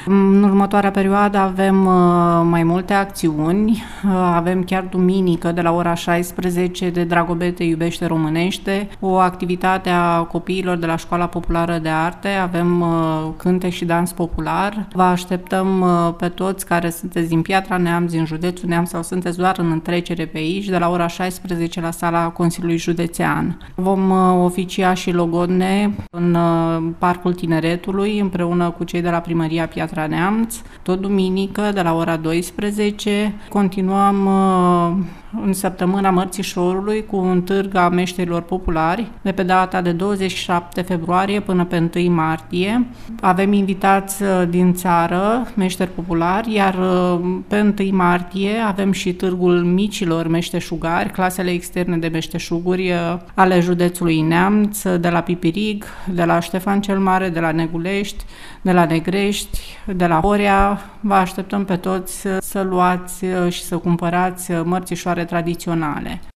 În următoarea perioadă avem mai multe acțiuni. Avem chiar duminică de la ora 16 de Dragobete iubește românește, o activitate a copiilor de la Școala Populară de Arte. Avem cântec și dans popular. Vă așteptăm pe toți care sunteți din Piatra Neamț, din județul Neamț sau sunteți doar în întrecere pe aici, de la ora 16 la sala Consiliului Județean. Vom oficia și logodne în Parcul Tineretului împreună cu cei de la Primăria Piatra Neamț, tot duminică de la ora 12. Continuăm în săptămâna Mărțișorului cu un târg a meșterilor populari de pe data de 27 februarie până pe 1 martie. Avem invitați din țară, meșteri populari, iar pe 1 martie avem și târgul micilor meșteșugari, clasele externe de meșteșuguri ale județului Neamț, de la Pipirig, de la Ștefan cel Mare, de la Negulești, de la Negrești, de la Horea. Vă așteptăm pe toți să luați și să cumpărați mărțișoare tradiționale.